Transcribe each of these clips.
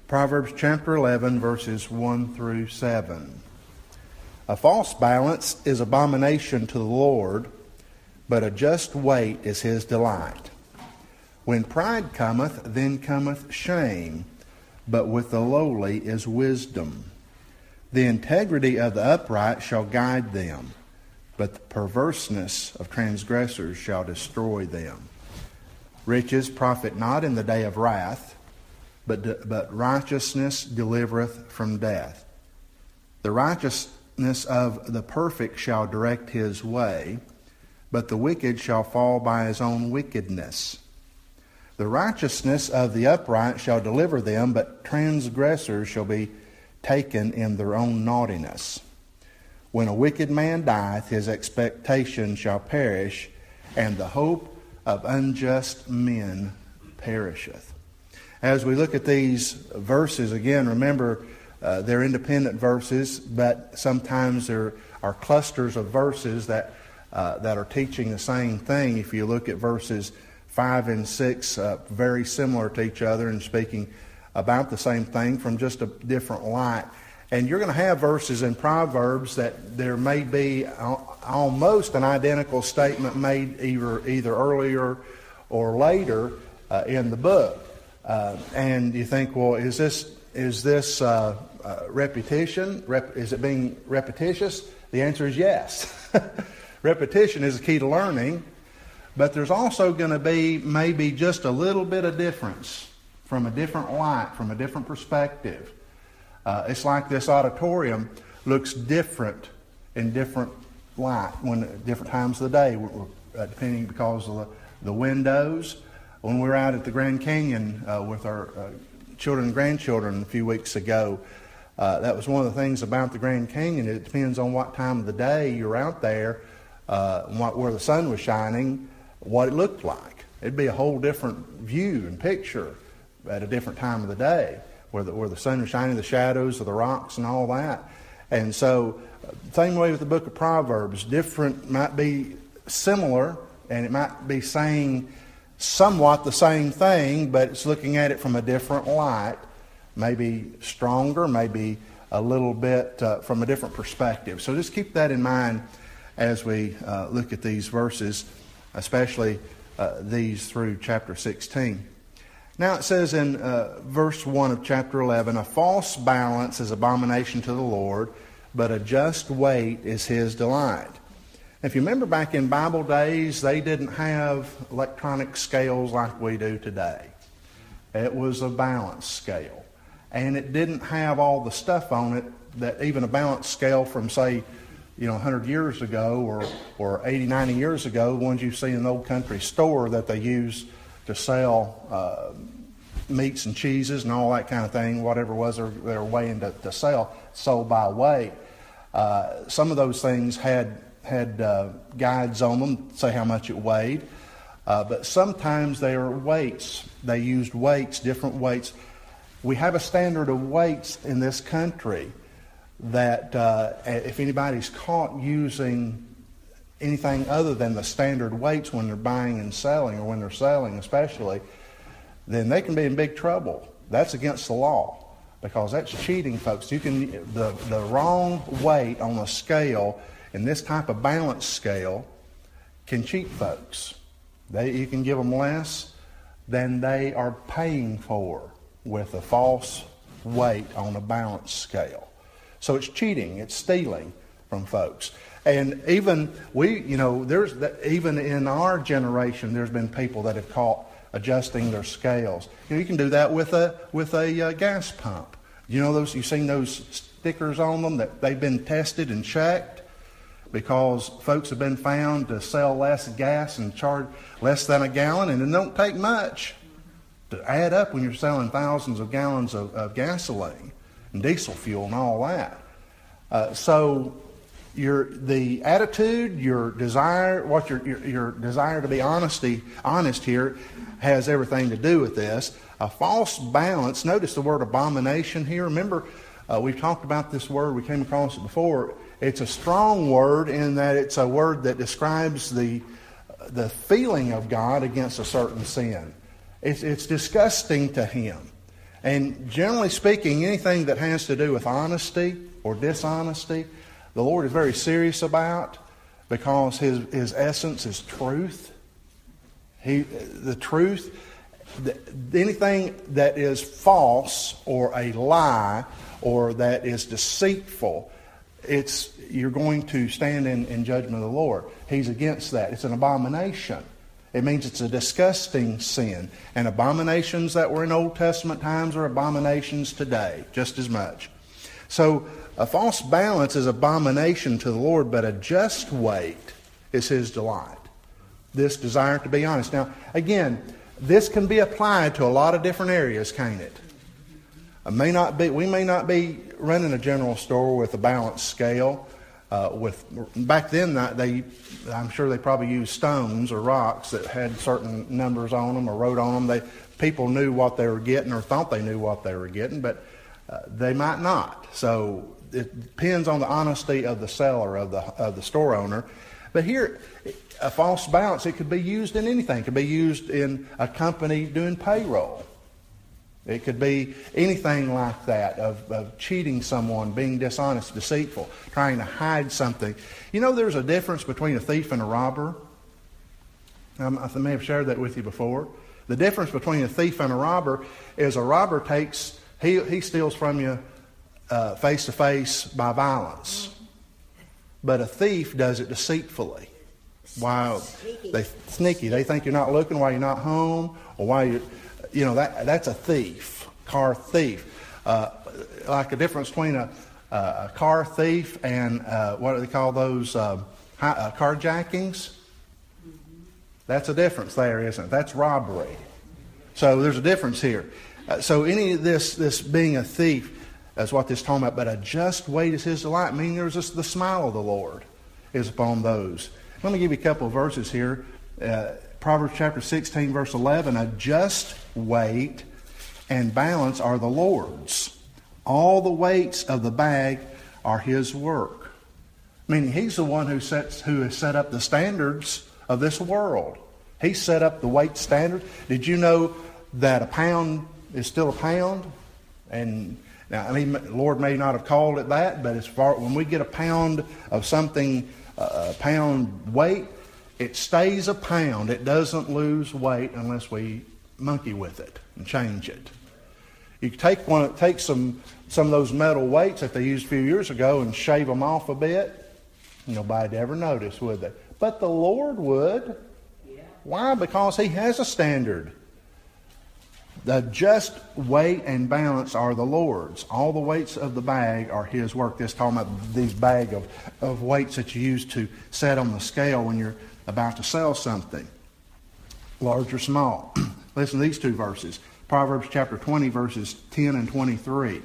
Proverbs chapter 11, verses 1 through 7. A false balance is abomination to the Lord, but a just weight is his delight. When pride cometh, then cometh shame, but with the lowly is wisdom. The integrity of the upright shall guide them, but the perverseness of transgressors shall destroy them. Riches profit not in the day of wrath, but righteousness delivereth from death. The righteousness of the perfect shall direct his way, but the wicked shall fall by his own wickedness. The righteousness of the upright shall deliver them, but transgressors shall be taken in their own naughtiness. When a wicked man dieth, his expectation shall perish, and the hope of unjust men perisheth. As we look at these verses, again, remember they're independent verses, but sometimes there are clusters of verses that are teaching the same thing. If you look at verses 5 and 6, very similar to each other and speaking about the same thing from just a different light. And you're going to have verses in Proverbs that there may be almost an identical statement made either earlier or later in the book. And you think, well, is this repetition? Is it being repetitious? The answer is yes. Repetition is the key to learning, but there's also going to be maybe just a little bit of difference from a different light, from a different perspective. It's like this auditorium looks different in different light, different times of the day, depending because of the windows. When we were out at the Grand Canyon with our children and grandchildren a few weeks ago, that was one of the things about the Grand Canyon. It depends on what time of the day you're out there, where the sun was shining, what it looked like. It'd be a whole different view and picture at a different time of the day, where the sun was shining, the shadows of the rocks and all that. And so, same way with the book of Proverbs, different might be similar, and it might be saying somewhat the same thing, but it's looking at it from a different light, maybe stronger, maybe a little bit from a different perspective. So just keep that in mind as we look at these verses, especially these through chapter 16. Now it says in verse 1 of chapter 11, a false balance is abomination to the Lord, but a just weight is his delight. If you remember back in Bible days, they didn't have electronic scales like we do today. It was a balance scale. And it didn't have all the stuff on it that even a balance scale from, say, 100 years ago or 80, 90 years ago, the ones you see in the old country store that they use to sell meats and cheeses and all that kind of thing, whatever it was they were weighing to sell, sold by weight. Some of those things had guides on them, say how much it weighed. But sometimes they are weights. They used weights, different weights. We have a standard of weights in this country that if anybody's caught using anything other than the standard weights when they're buying and selling, or when they're selling especially, then they can be in big trouble. That's against the law, because that's cheating, folks. You can the wrong weight on a scale, in this type of balance scale, can cheat folks. You can give them less than they are paying for with a false weight on a balance scale. So it's cheating, it's stealing from folks. And even even in our generation, there's been people that have caught adjusting their scales. You can do that with a gas pump. You've seen those stickers on them that they've been tested and checked, because folks have been found to sell less gas and charge less than a gallon, and it don't take much to add up when you're selling thousands of gallons of gasoline and diesel fuel and all that. So the attitude, your desire, your desire to be honest here, has everything to do with this. A false balance. Notice the word abomination here. Remember, we've talked about this word. We came across it before. It's a strong word in that it's a word that describes the feeling of God against a certain sin. It's disgusting to him. And generally speaking, anything that has to do with honesty or dishonesty, the Lord is very serious about, because His essence is truth. The truth, anything that is false or a lie or that is deceitful, you're going to stand in judgment of the Lord. He's against that. It's an abomination. It means it's a disgusting sin. And abominations that were in Old Testament times are abominations today, just as much. So a false balance is abomination to the Lord, but a just weight is His delight. This desire to be honest. Now, again, this can be applied to a lot of different areas, can't it? We may not be running a general store with a balance scale. Back then, I'm sure they probably used stones or rocks that had certain numbers on them or wrote on them. People knew what they were getting or thought they knew what they were getting, but they might not. So it depends on the honesty of the seller, of the store owner. But here, a false balance, it could be used in anything. It could be used in a company doing payroll. It could be anything like that, of cheating someone, being dishonest, deceitful, trying to hide something. You know, there's a difference between a thief and a robber. I may have shared that with you before. The difference between a thief and a robber is a robber he steals from you face to face by violence. But a thief does it deceitfully. While sneaky. They think you're not looking while you're not home, or while that's a thief, car thief. Like a difference between a car thief and what do they call those carjackings? That's a difference there, isn't it? That's robbery. So there's a difference here. So any of this being a thief is what this is talking about. But a just weight is His delight. Meaning there's the smile of the Lord is upon those. Let me give you a couple of verses here. Proverbs chapter 16, verse 11. A just weight and balance are the Lord's. All the weights of the bag are His work. Meaning He's the one who has set up the standards of this world. He set up the weight standard. Did you know that a pound is still a pound? And now, the Lord may not have called it that, but when we get a pound of something, a pound weight, it stays a pound. It doesn't lose weight unless we monkey with it and change it. You take some of those metal weights that they used a few years ago and shave them off a bit. Nobody'd ever notice, would they? But the Lord would. Yeah. Why? Because He has a standard. The just weight and balance are the Lord's. All the weights of the bag are His work. This is talking about these bag of weights that you use to set on the scale when you're about to sell something, large or small. Listen to these two verses. Proverbs chapter 20, verses 10 and 23.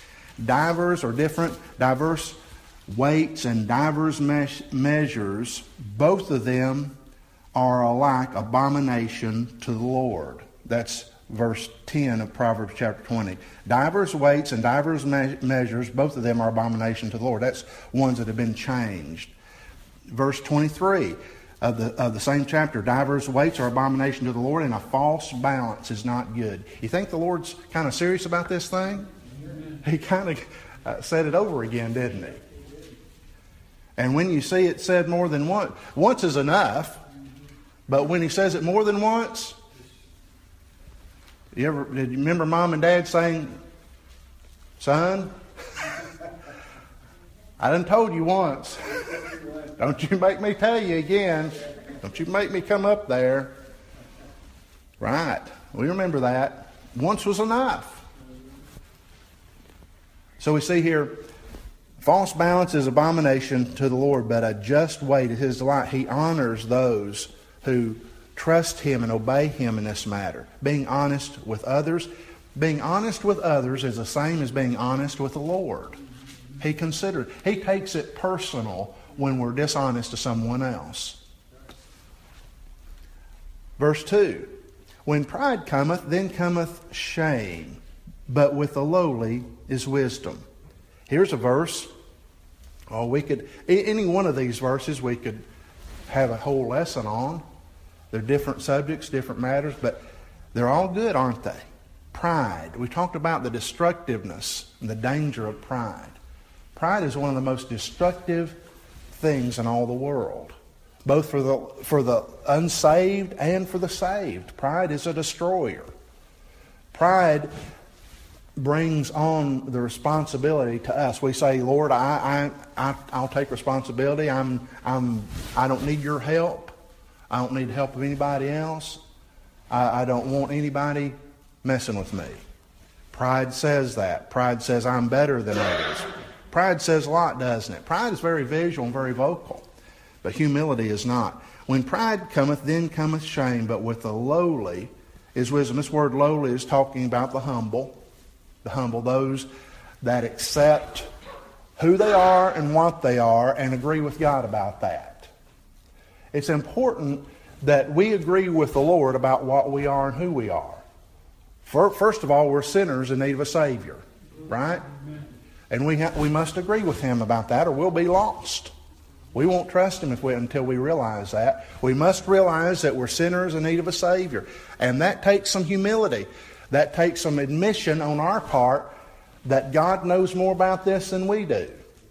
Diverse weights and divers measures, both of them are alike abomination to the Lord. That's verse 10 of Proverbs chapter 20. Divers weights and divers measures, both of them are abomination to the Lord. That's ones that have been changed. Verse 23 of the same chapter. Divers weights are abomination to the Lord, and a false balance is not good. You think the Lord's kind of serious about this thing? He kind of said it over again, didn't He? And when you see it said more than once is enough. But when He says it more than once, did you remember Mom and Dad saying, "Son, I done told you once. Don't you make me tell you again. Don't you make me come up there." Right. We remember that. Once was enough. So we see here, false balance is abomination to the Lord, but a just weight is His delight. He honors those who trust Him and obey Him in this matter. Being honest with others. Being honest with others is the same as being honest with the Lord. He takes it personal when we're dishonest to someone else. Verse 2. When pride cometh, then cometh shame, but with the lowly is wisdom. Here's a verse. Any one of these verses we could have a whole lesson on. They're different subjects, different matters, but they're all good, aren't they? Pride. We talked about the destructiveness and the danger of pride. Pride is one of the most destructive things in all the world, both for the unsaved and for the saved. Pride is a destroyer. Pride brings on the responsibility to us. We say, Lord, I'll take responsibility. I don't need your help. I don't need the help of anybody else. I don't want anybody messing with me. Pride says that. Pride says I'm better than others. Pride says a lot, doesn't it? Pride is very visual and very vocal, but humility is not. When pride cometh, then cometh shame, but with the lowly is wisdom. This word lowly is talking about the humble, those that accept who they are and what they are and agree with God about that. It's important that we agree with the Lord about what we are and who we are. First of all, we're sinners in need of a Savior, right? And we must agree with Him about that, or we'll be lost. We won't trust Him until we realize that. We must realize that we're sinners in need of a Savior. And that takes some humility. That takes some admission on our part that God knows more about this than we do.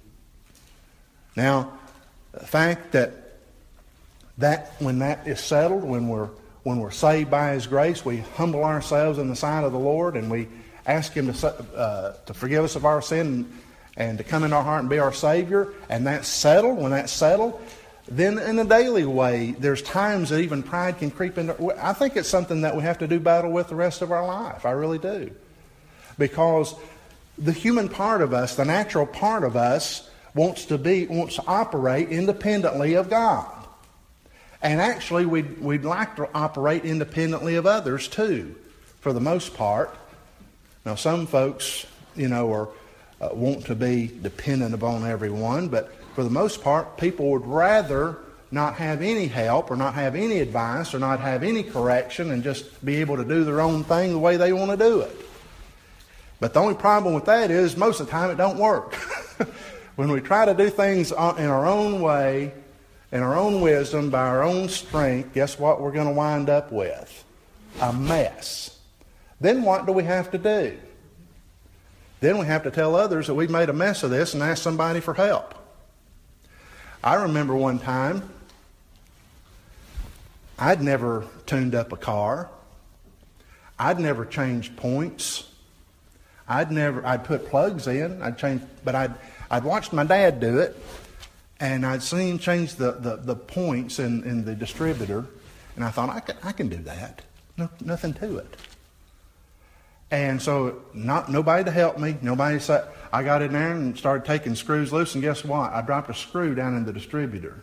Now, the fact that when that is settled, when we're saved by His grace, we humble ourselves in the sight of the Lord and we ask Him to forgive us of our sin and to come into our heart and be our Savior, and that's settled. When that's settled, then in a daily way, there's times that even pride can creep into. I think it's something that we have to do battle with the rest of our life. I really do. Because the human part of us, the natural part of us, wants to operate independently of God. And actually, we'd like to operate independently of others too, for the most part. Now, some folks, are want to be dependent upon everyone, but for the most part, people would rather not have any help or not have any advice or not have any correction and just be able to do their own thing the way they want to do it. But the only problem with that is most of the time it don't work. When we try to do things in our own way, in our own wisdom, by our own strength, guess what we're going to wind up with? A mess. Then what do we have to do? Then we have to tell others that we've made a mess of this and ask somebody for help. I remember one time, I'd never tuned up a car. I'd never changed points. I'd put plugs in. But I'd watched my dad do it, and I'd seen him change the points in the distributor, and I thought, I can do that. Nothing to it. And so nobody to help me. Nobody said. I got in there and started taking screws loose, and guess what? I dropped a screw down in the distributor.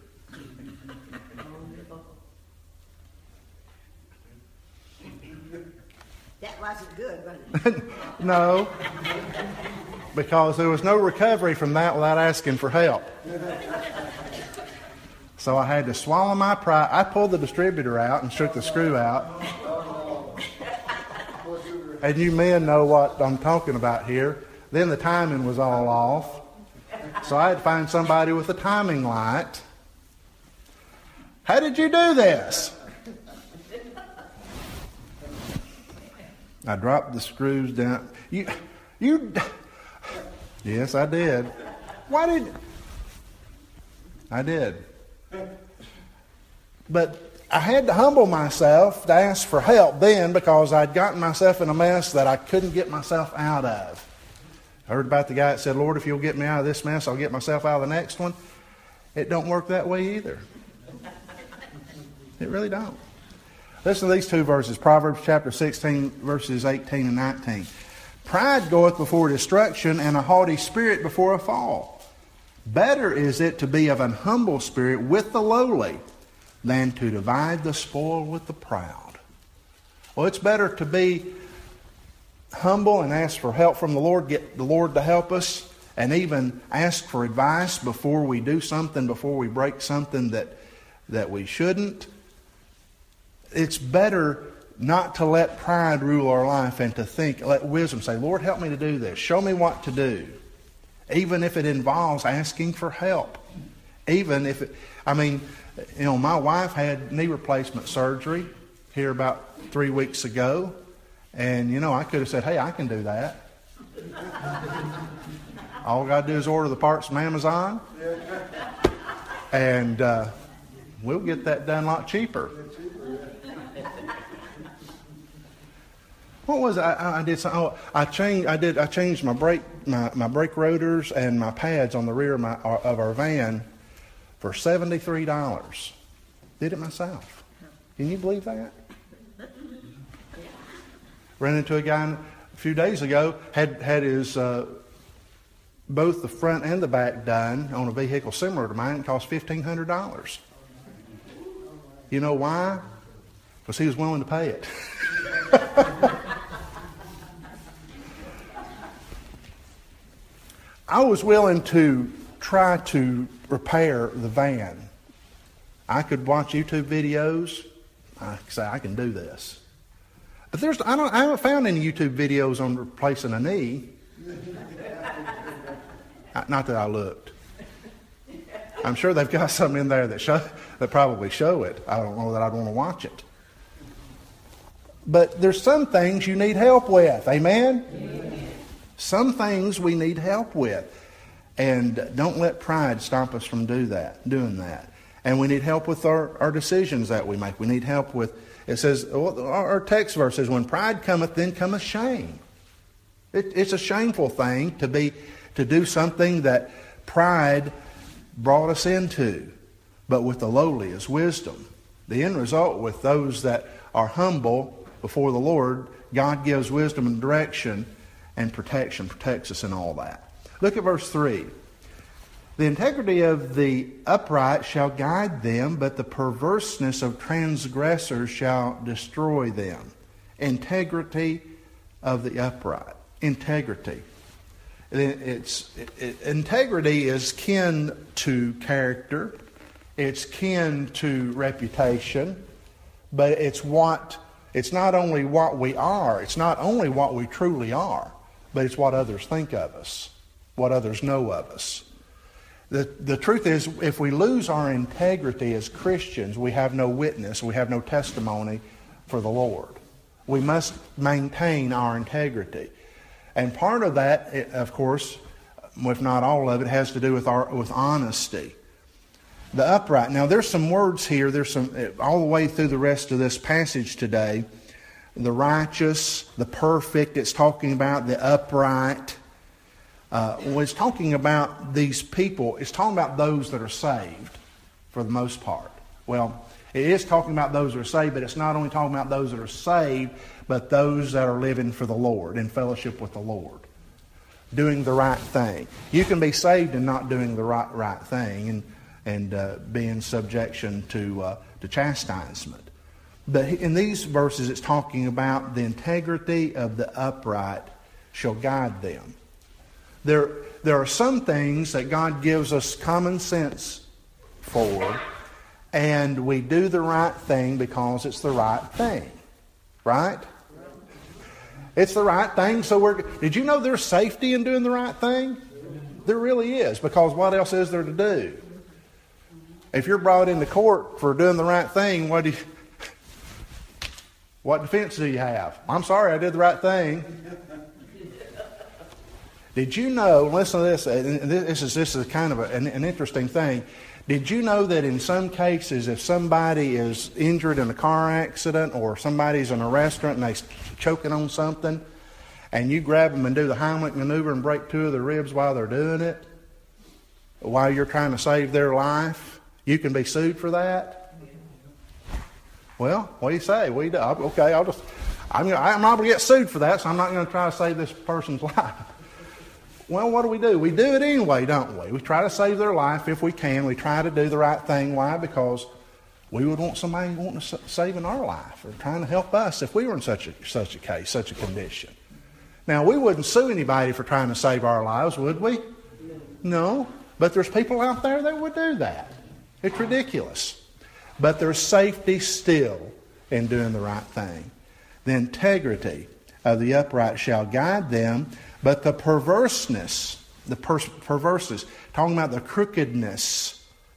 That wasn't good, was it? No, because there was no recovery from that without asking for help. So I had to swallow my pride. I pulled the distributor out and shook the screw out. And you men know what I'm talking about here. Then the timing was all off. So I had to find somebody with a timing light. How did you do this? I dropped the screws down. You Yes, I did. I did. But I had to humble myself to ask for help then, because I'd gotten myself in a mess that I couldn't get myself out of. I heard about the guy that said, Lord, if you'll get me out of this mess, I'll get myself out of the next one. It don't work that way either. It really don't. Listen to these two verses, Proverbs chapter 16, verses 18 and 19. Pride goeth before destruction, and a haughty spirit before a fall. Better is it to be of an humble spirit with the lowly than to divide the spoil with the proud. Well, it's better to be humble and ask for help from the Lord, get the Lord to help us, and even ask for advice before we do something, before we break something that we shouldn't. It's better not to let pride rule our life and to let wisdom say, Lord, help me to do this. Show me what to do. Even if it involves asking for help. Even if my wife had knee replacement surgery here about 3 weeks ago. And, I could have said, hey, I can do that. All I got to do is order the parts from Amazon. And we'll get that done a lot cheaper. What was it? I did? I changed my brake rotors and my pads on the rear of our van for $73. Did it myself. Can you believe that? Ran into a guy a few days ago, had his both the front and the back done on a vehicle similar to mine. It cost $1,500. You know why? Because he was willing to pay it. I was willing to try to repair the van. I could watch YouTube videos. I could say I can do this. But I haven't found any YouTube videos on replacing a knee. Not that I looked. I'm sure they've got some in there that probably show it. I don't know that I'd want to watch it. But there's some things you need help with. Amen? Amen. Some things we need help with. And don't let pride stop us from doing that. And we need help with our decisions that we make. We need help with, it says, our text verse says, when pride cometh, then cometh shame. It's a shameful thing to do something that pride brought us into. But with the lowly is wisdom. The end result with those that are humble before the Lord, God gives wisdom and direction and protection, protects us in all that. Look at verse 3. The integrity of the upright shall guide them, but the perverseness of transgressors shall destroy them. Integrity of the upright. Integrity. Integrity is kin to character. It's kin to reputation. But it's not only what we are. It's not only what we truly are. But it's what others think of us. What others know of us. The truth is, if we lose our integrity as Christians, we have no witness, we have no testimony for the Lord. We must maintain our integrity. And part of that, of course, if not all of it, has to do with honesty. The upright. Now, there's some words here. There's some all the way through the rest of this passage today. The righteous, the perfect. It's talking about the upright. When it's talking about these people, it's talking about those that are saved, for the most part. Well, it is talking about those that are saved, but it's not only talking about those that are saved, but those that are living for the Lord, in fellowship with the Lord, doing the right thing. You can be saved and not doing the right thing, and be in subjection to chastisement. But in these verses, it's talking about the integrity of the upright shall guide them. There are some things that God gives us common sense for, and we do the right thing because it's the right thing. Right? It's the right thing, so did you know there's safety in doing the right thing? There really is, because what else is there to do? If you're brought into court for doing the right thing, what defense do you have? I'm sorry, I did the right thing. Did you know, listen to this, and this is kind of an interesting thing. Did you know that in some cases, if somebody is injured in a car accident or somebody's in a restaurant and they're choking on something, and you grab them and do the Heimlich maneuver and break 2 of their ribs while they're doing it, while you're trying to save their life, you can be sued for that? Well, what do you say? Okay, I'm not going to get sued for that, so I'm not going to try to save this person's life. Well, what do? We do it anyway, don't we? We try to save their life if we can. We try to do the right thing. Why? Because we would want somebody wanting to save in our life or trying to help us if we were in such a case, such a condition. Now, we wouldn't sue anybody for trying to save our lives, would we? No. But there's people out there that would do that. It's ridiculous. But there's safety still in doing the right thing. The integrity of the upright shall guide them, but the perverseness, talking about the crookedness,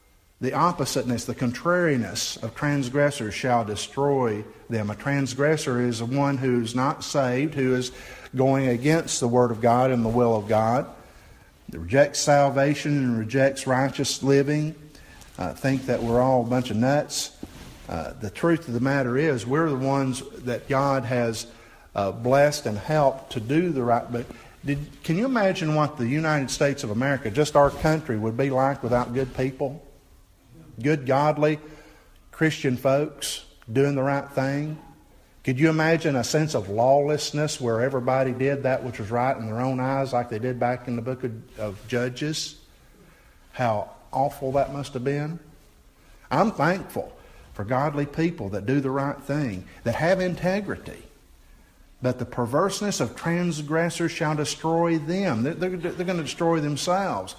The oppositeness, the contrariness of transgressors shall destroy them. A transgressor is one who's not saved, who is going against the Word of God and the will of God, that rejects salvation and rejects righteous living, think that we're all a bunch of nuts. The truth of the matter is we're the ones that God has blessed and helped to do the right. But can you imagine what the United States of America, just our country, would be like without good people? Good, godly, Christian folks doing the right thing? Could you imagine a sense of lawlessness where everybody did that which was right in their own eyes like they did back in the book of Judges? How awful that must have been. I'm thankful for godly people that do the right thing, that have integrity. But the perverseness of transgressors shall destroy them. They're going to destroy themselves.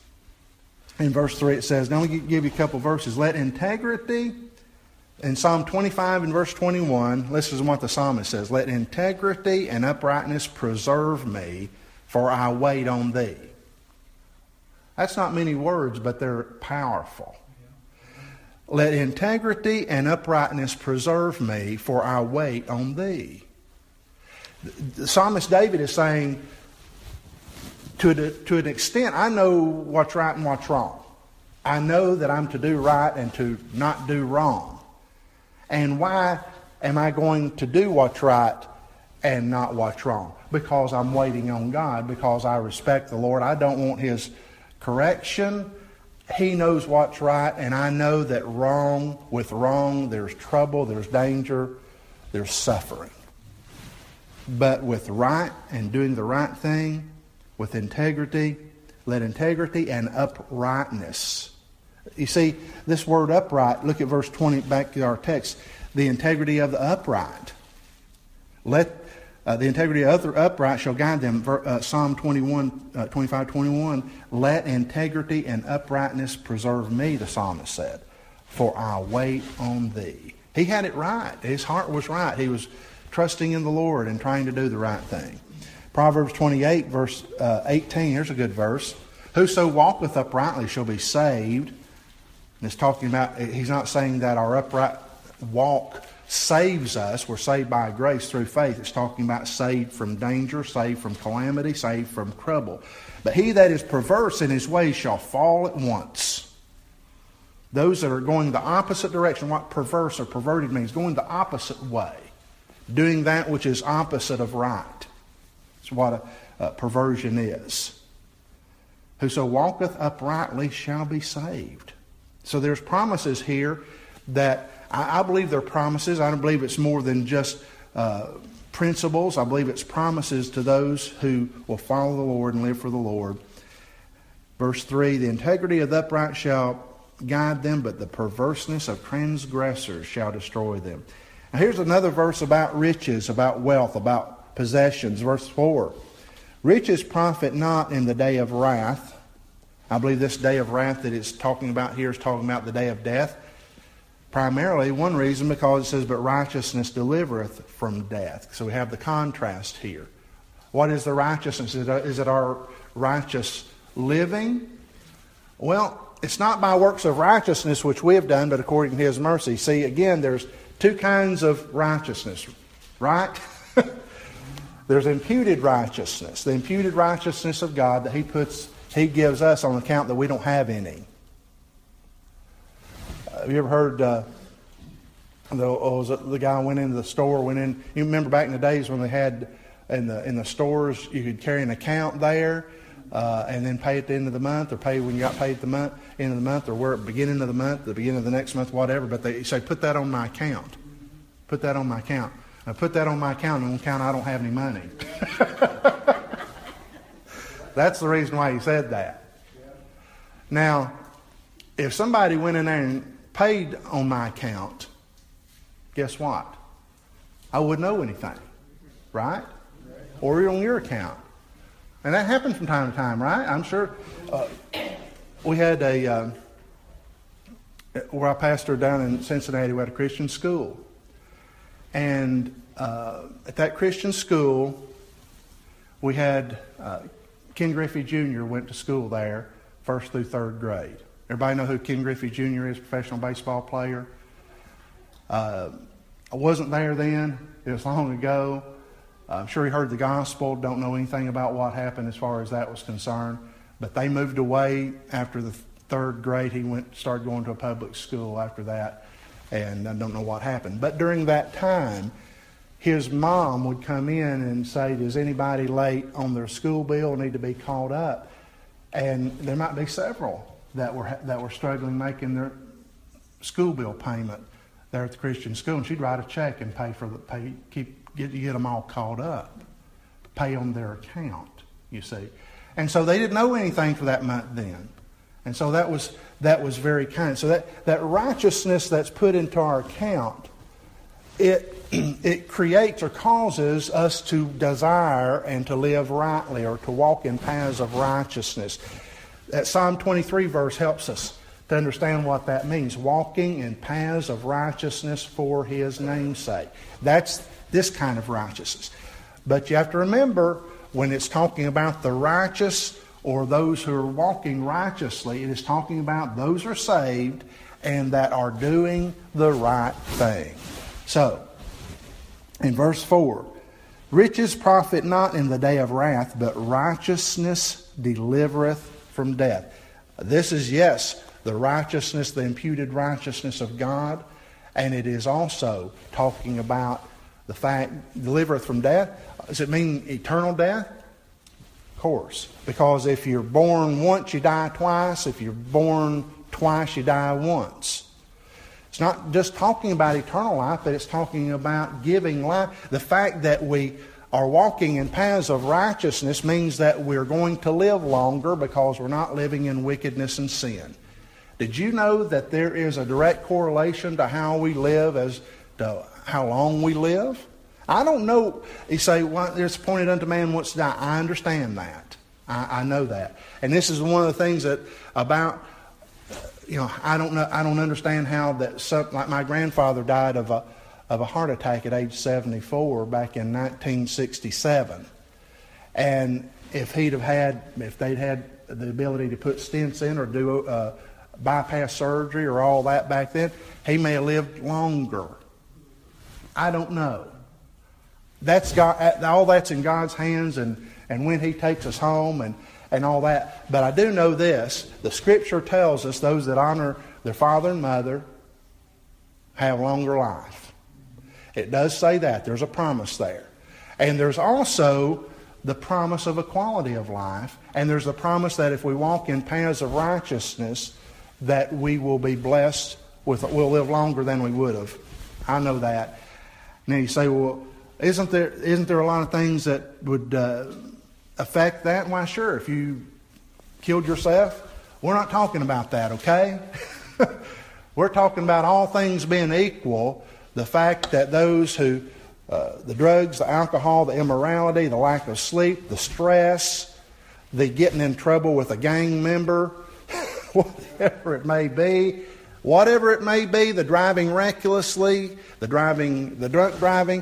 In verse 3 it says, now let me give you a couple verses. Let integrity, in Psalm 25 and verse 21, listen to what the psalmist says. Let integrity and uprightness preserve me, for I wait on thee. That's not many words, but they're powerful. Let integrity and uprightness preserve me, for I wait on thee. The psalmist David is saying, to an extent, I know what's right and what's wrong. I know that I'm to do right and to not do wrong. And why am I going to do what's right and not what's wrong? Because I'm waiting on God, because I respect the Lord. I don't want His correction. He knows what's right, and I know that with wrong, there's trouble, there's danger, there's suffering. But with right and doing the right thing, with integrity, let integrity and uprightness. You see, this word upright, look at verse 20, back to our text. The integrity of the upright. Let the integrity of the upright shall guide them. Psalm 25:21. Let integrity and uprightness preserve me, the psalmist said, for I wait on thee. He had it right. His heart was right. He was trusting in the Lord and trying to do the right thing. Proverbs 28, verse 18. Here's a good verse. Whoso walketh uprightly shall be saved. And it's talking about, he's not saying that our upright walk saves us. We're saved by grace through faith. It's talking about saved from danger, saved from calamity, saved from trouble. But he that is perverse in his ways shall fall at once. Those that are going the opposite direction, what perverse or perverted means, going the opposite way. Doing that which is opposite of right. That's what a perversion is. Whoso walketh uprightly shall be saved. So there's promises here that I believe they're promises. I don't believe it's more than just principles. I believe it's promises to those who will follow the Lord and live for the Lord. Verse 3, the integrity of the upright shall guide them, but the perverseness of transgressors shall destroy them. Now here's another verse about riches, about wealth, about possessions. Verse 4, riches profit not in the day of wrath. I believe this day of wrath that it's talking about here is talking about the day of death. Primarily, one reason, because it says, but righteousness delivereth from death. So we have the contrast here. What is the righteousness? Is it our righteous living? Well, it's not by works of righteousness which we have done, but according to His mercy. See, again, there's two kinds of righteousness, right? There's imputed righteousness. The imputed righteousness of God that He gives us on account that we don't have any. Have you ever heard the guy went into the store, you remember back in the days when they had in the stores, you could carry an account there and then pay at the end of the month, or pay when you got paid at the end of the month, or we're at the beginning of the month, the beginning of the next month, whatever. But they say, put that on my account. Put that on my account. I put that on my account, and on account I don't have any money. That's the reason why he said that. Now, if somebody went in there and paid on my account, guess what? I wouldn't owe anything, right? Or on your account. And that happens from time to time, right? I'm sure. We had where I pastored down in Cincinnati, we had a Christian school. And at that Christian school, we had Ken Griffey Jr. went to school there, 1st through 3rd grade. Everybody know who Ken Griffey Jr. is, professional baseball player? I wasn't there then. It was long ago. I'm sure he heard the gospel. Don't know anything about what happened as far as that was concerned. But they moved away after the third grade. He started going to a public school after that. And I don't know what happened. But during that time, his mom would come in and say, does anybody late on their school bill need to be called up? And there might be several that were struggling making their school bill payment there at the Christian school. And she'd write a check and get them all called up, pay on their account, you see. And so they didn't know anything for that month then. And so that was very kind. So that righteousness that's put into our account, it creates or causes us to desire and to live rightly or to walk in paths of righteousness. That Psalm 23 verse helps us to understand what that means. Walking in paths of righteousness for His name's sake. That's this kind of righteousness. But you have to remember, when it's talking about the righteous or those who are walking righteously, it is talking about those who are saved and that are doing the right thing. So, in verse 4, riches profit not in the day of wrath, but righteousness delivereth from death. This is, yes, the righteousness, the imputed righteousness of God, and it is also talking about the fact, delivereth from death. Does it mean eternal death? Of course. Because if you're born once, you die twice. If you're born twice, you die once. It's not just talking about eternal life, but it's talking about giving life. The fact that we are walking in paths of righteousness means that we're going to live longer because we're not living in wickedness and sin. Did you know that there is a direct correlation to how we live as to how long we live? I don't know. You say, well, it's appointed unto man once to die. I understand that. I know that. And this is one of the things that about, I don't understand how that, like my grandfather died of a heart attack at age 74 back in 1967. And if they'd had the ability to put stents in or do bypass surgery or all that back then, he may have lived longer. I don't know. That's God. All that's in God's hands, and when He takes us home and all that. But I do know this: the Scripture tells us those that honor their father and mother have longer life. It does say that. There's a promise there, and there's also the promise of a quality of life, and there's the promise that if we walk in paths of righteousness, that we will be blessed we'll live longer than we would have. I know that. And then you say, well, isn't there a lot of things that would affect that? Why, sure. If you killed yourself, we're not talking about that, okay? We're talking about all things being equal. The fact that those who, the drugs, the alcohol, the immorality, the lack of sleep, the stress, the getting in trouble with a gang member, whatever it may be, the driving recklessly, the drunk driving.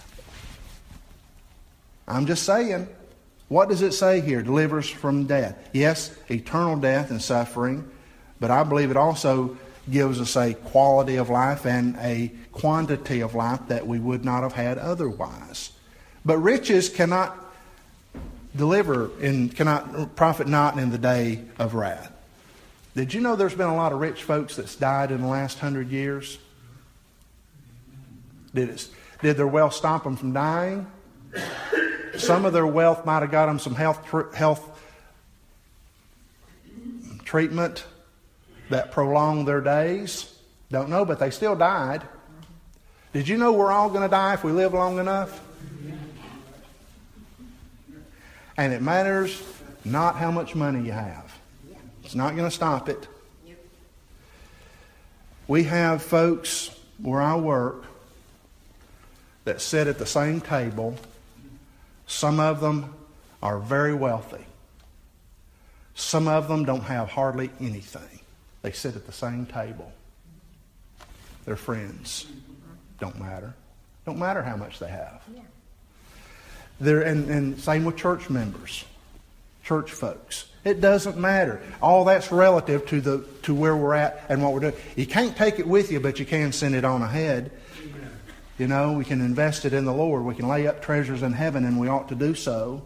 I'm just saying, what does it say here? Delivers from death. Yes, eternal death and suffering, but I believe it also gives us a quality of life and a quantity of life that we would not have had otherwise. But riches cannot profit not in the day of wrath. Did you know there's been a lot of rich folks that's died in the last 100 years? Did their wealth stop them from dying? Some of their wealth might have got them some health treatment that prolonged their days. Don't know, but they still died. Did you know we're all going to die if we live long enough? And it matters not how much money you have. It's not going to stop it. We have folks where I work that sit at the same table. Some of them are very wealthy. Some of them don't have hardly anything. They sit at the same table. They're friends. Don't matter. Don't matter how much they have. And same with church members. church folks. It doesn't matter. All that's relative to where we're at and what we're doing. You can't take it with you, but you can send it on ahead. You know, we can invest it in the Lord. We can lay up treasures in heaven, and we ought to do so.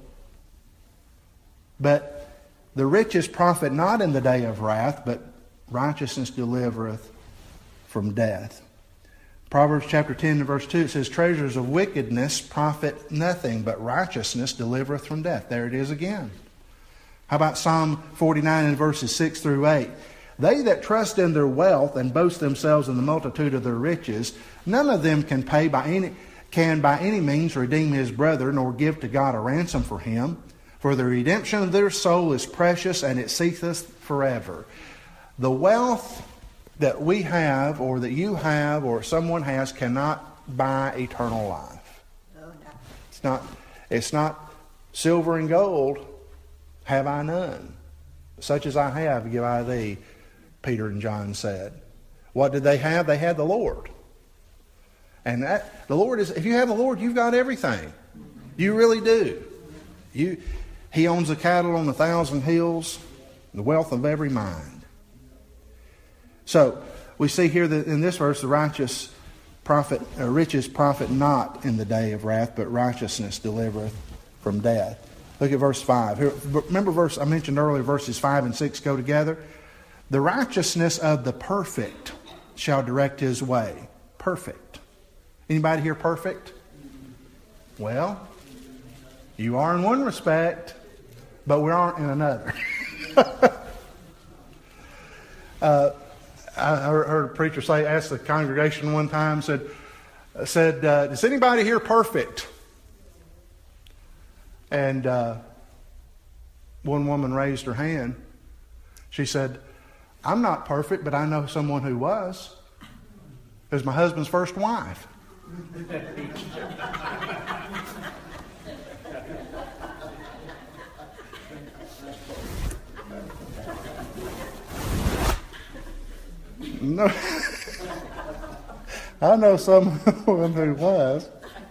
But the riches profit not in the day of wrath, but righteousness delivereth from death. Proverbs chapter 10 and verse 2, it says, treasures of wickedness profit nothing, but righteousness delivereth from death. There it is again. How about Psalm 49 and verses 6 through 8? They that trust in their wealth and boast themselves in the multitude of their riches, none of them can by any means redeem his brother, nor give to God a ransom for him. For the redemption of their soul is precious, and it ceaseth forever. The wealth that we have, or that you have, or someone has, cannot buy eternal life. Oh, no. It's not silver and gold have I none. Such as I have give I thee, Peter and John said. What did they have? They had the Lord. And the Lord is, if you have the Lord, you've got everything. You really do. He owns the cattle on 1,000 hills, the wealth of every mind. So, we see here that in this verse, the riches profit not in the day of wrath, but righteousness delivereth from death. Look at verse 5. Here, remember I mentioned earlier, verses 5 and 6 go together. The righteousness of the perfect shall direct his way. Perfect. Anybody here perfect? Well, you are in one respect, but we aren't in another. I heard a preacher asked the congregation one time, said, is anybody here perfect? And one woman raised her hand. She said, I'm not perfect, but I know someone who was. It was my husband's first wife. No, I know someone who was.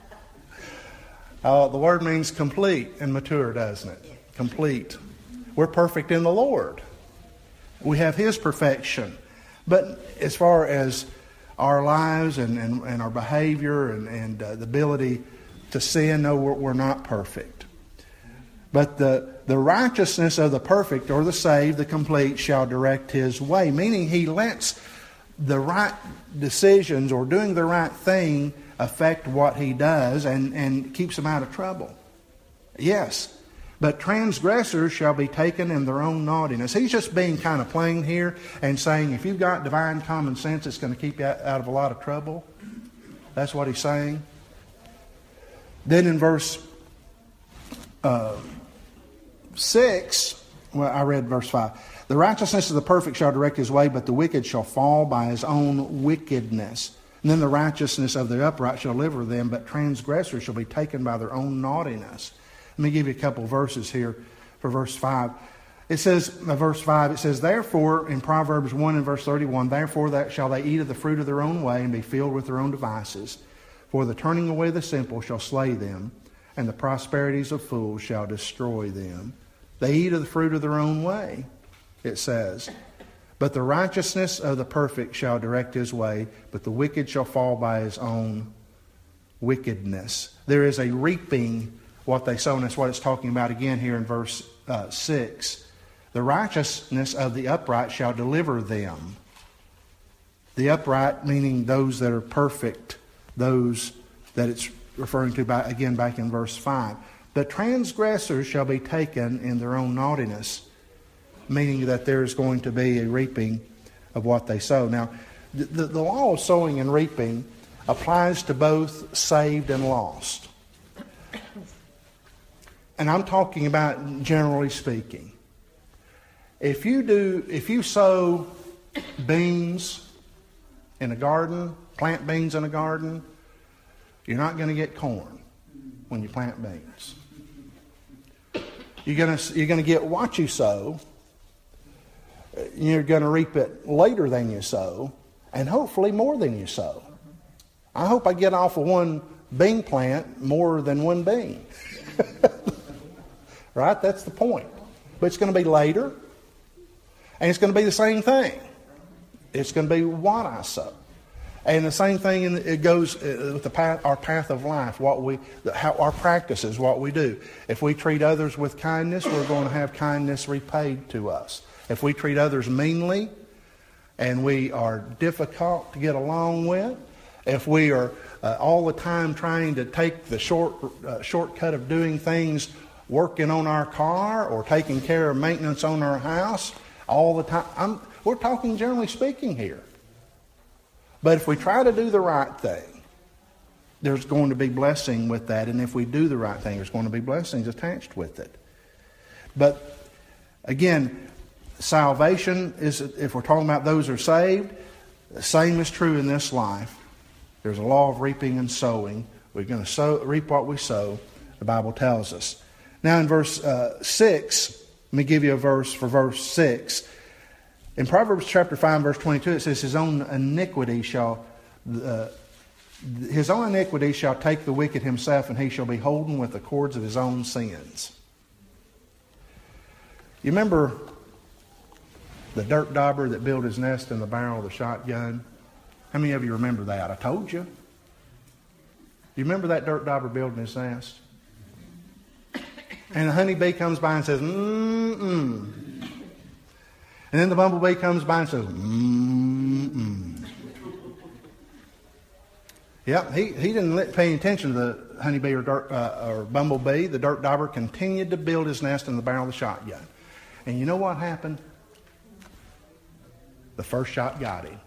The word means complete and mature, doesn't it? Complete. We're perfect in the Lord. We have His perfection. But as far as our lives and our behavior and the ability to sin, no, we're not perfect. But the righteousness of the perfect, or the saved, the complete, shall direct his way. Meaning he lets the right decisions or doing the right thing affect what he does and keeps him out of trouble. Yes. But transgressors shall be taken in their own naughtiness. He's just being kind of plain here and saying if you've got divine common sense, it's going to keep you out of a lot of trouble. That's what he's saying. Then in verse 6, well, I read verse 5. The righteousness of the perfect shall direct his way, but the wicked shall fall by his own wickedness. And then the righteousness of the upright shall deliver them, but transgressors shall be taken by their own naughtiness. Let me give you a couple verses here for verse 5. It says, verse 5, it says, therefore, in Proverbs 1 and verse 31, therefore that shall they eat of the fruit of their own way and be filled with their own devices. For the turning away of the simple shall slay them, and the prosperities of fools shall destroy them. They eat of the fruit of their own way, it says. But the righteousness of the perfect shall direct his way, but the wicked shall fall by his own wickedness. There is a reaping what they sow, and that's what it's talking about again here in verse 6. The righteousness of the upright shall deliver them. The upright meaning those that are perfect, those that it's referring to back in verse 5. The transgressors shall be taken in their own naughtiness, meaning that there's going to be a reaping of what they sow. Now, the law of sowing and reaping applies to both saved and lost. And I'm talking about generally speaking. If you sow beans in a garden, plant beans in a garden, you're not going to get corn when you plant beans. You're going to get what you sow. You're going to reap it later than you sow, and hopefully more than you sow. I hope I get off of one bean plant more than one bean. Right? That's the point. but it's going to be later. And it's going to be the same thing. It's going to be what I sow. And the same thing, it goes with our path of life, how our practices, what we do. If we treat others with kindness, we're going to have kindness repaid to us. If we treat others meanly and we are difficult to get along with, if we are all the time trying to take the shortcut of doing things, working on our car or taking care of maintenance on our house all the time, we're talking generally speaking here. But if we try to do the right thing, there's going to be blessing with that. And if we do the right thing, there's going to be blessings attached with it. But again, salvation is, if we're talking about those who are saved, the same is true in this life. There's a law of reaping and sowing. We're going to reap what we sow, the Bible tells us. Now in verse 6, let me give you a verse for verse 6. In Proverbs chapter 5, verse 22, it says, His own iniquity shall take the wicked himself, and he shall be holden with the cords of his own sins. You remember the dirt dauber that built his nest in the barrel of the shotgun? How many of you remember that? I told you. You remember that dirt dauber building his nest? And the honeybee comes by and says, mm-mm. And then the bumblebee comes by and says, mm-mm. Yep, he didn't pay attention to the honeybee or bumblebee. The dirt dauber continued to build his nest in the barrel of the shotgun. And you know what happened? The first shot got him.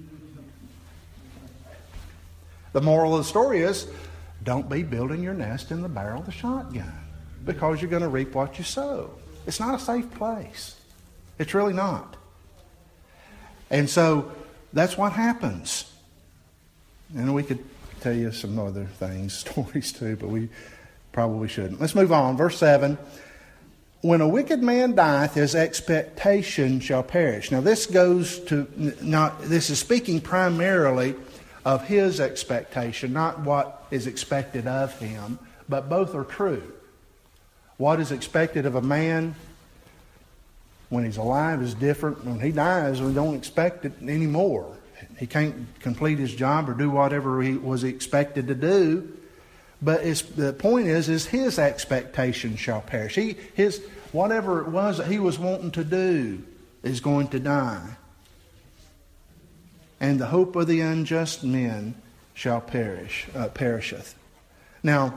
The moral of the story is, don't be building your nest in the barrel of the shotgun, because you're going to reap what you sow. It's not a safe place. It's really not. And so that's what happens. And we could tell you some other things, stories too, but we probably shouldn't. Let's move on. Verse 7. When a wicked man dieth, his expectation shall perish. Now this this is speaking primarily of his expectation, not what is expected of him, but both are true. What is expected of a man when he's alive is different. When he dies, we don't expect it anymore. He can't complete his job or do whatever he was expected to do. But the point is his expectation shall perish. Whatever it was that he was wanting to do is going to die. And the hope of the unjust men shall perisheth. Now,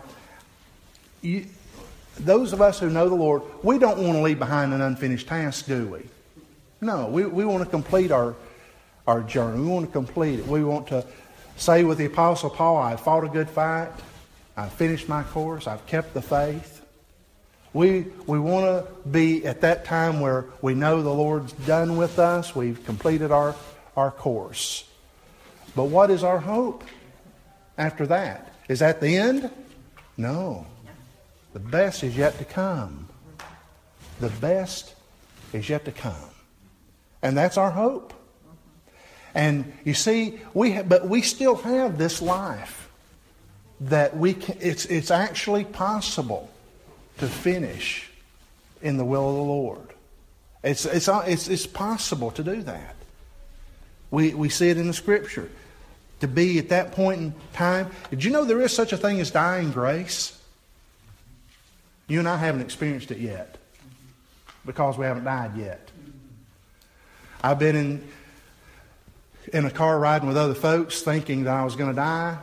those of us who know the Lord, we don't want to leave behind an unfinished task, do we? No, we want to complete our journey. We want to complete it. We want to say with the Apostle Paul, I've fought a good fight. I've finished my course. I've kept the faith. We want to be at that time where we know the Lord's done with us. We've completed our course. But what is our hope after that? Is that the end? No. The best is yet to come. The best is yet to come. And that's our hope. And you see, we still have this life that it's actually possible to finish in the will of the Lord. It's possible to do that. We see it in the Scripture. To be at that point in time. Did you know there is such a thing as dying grace? You and I haven't experienced it yet, because we haven't died yet. I've been in a car riding with other folks thinking that I was going to die,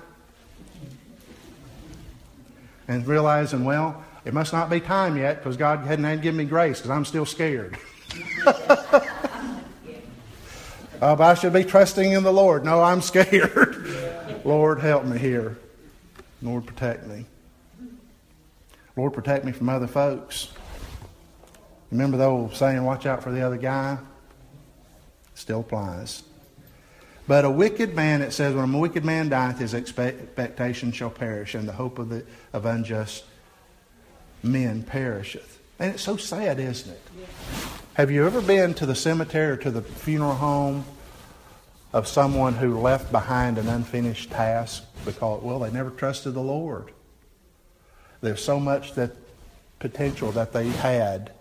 and realizing, well, it must not be time yet, because God hadn't given me grace, because I'm still scared. But I should be trusting in the Lord. No, I'm scared. Lord, help me here. Lord, protect me. Lord, protect me from other folks. Remember the old saying, watch out for the other guy? Still applies. But a wicked man, it says, when a wicked man dieth, his expectation shall perish, and the hope of unjust men perisheth. And it's so sad, isn't it? Yeah. Have you ever been to the cemetery or to the funeral home of someone who left behind an unfinished task because, well, they never trusted the Lord? There's so much that potential that they had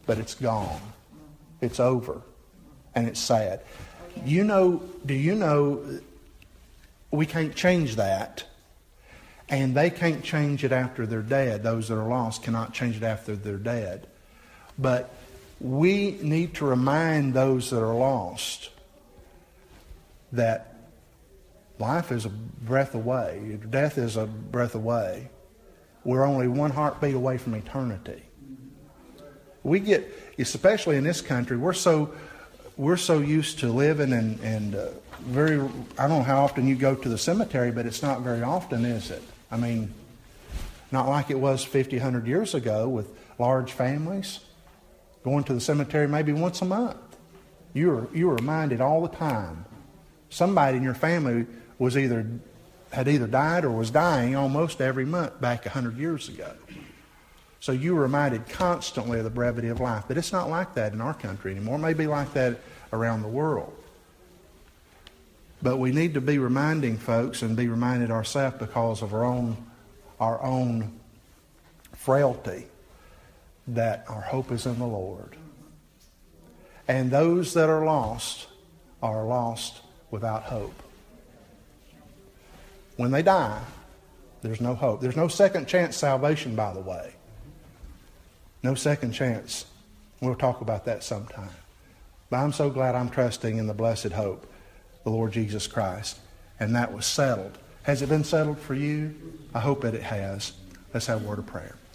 but it's gone. It's over. And it's sad. Do you know we can't change that? And they can't change it after they're dead. Those that are lost cannot change it after they're dead. But we need to remind those that are lost that life is a breath away. Death is a breath away. We're only one heartbeat away from eternity. We get, especially in this country, we're so used to living and very, I don't know how often you go to the cemetery, but it's not very often, is it? I mean, not like it was 50, 100 years ago with large families going to the cemetery maybe once a month. You were reminded all the time. Somebody in your family had either died or was dying almost every month back 100 years ago. So you were reminded constantly of the brevity of life. But it's not like that in our country anymore. It may be like that around the world. But we need to be reminding folks and be reminded ourselves because of our own frailty that our hope is in the Lord. And those that are lost without hope. When they die, there's no hope. There's no second chance salvation, by the way. No second chance. We'll talk about that sometime. But I'm so glad I'm trusting in the blessed hope, the Lord Jesus Christ. And that was settled. Has it been settled for you? I hope that it has. Let's have a word of prayer.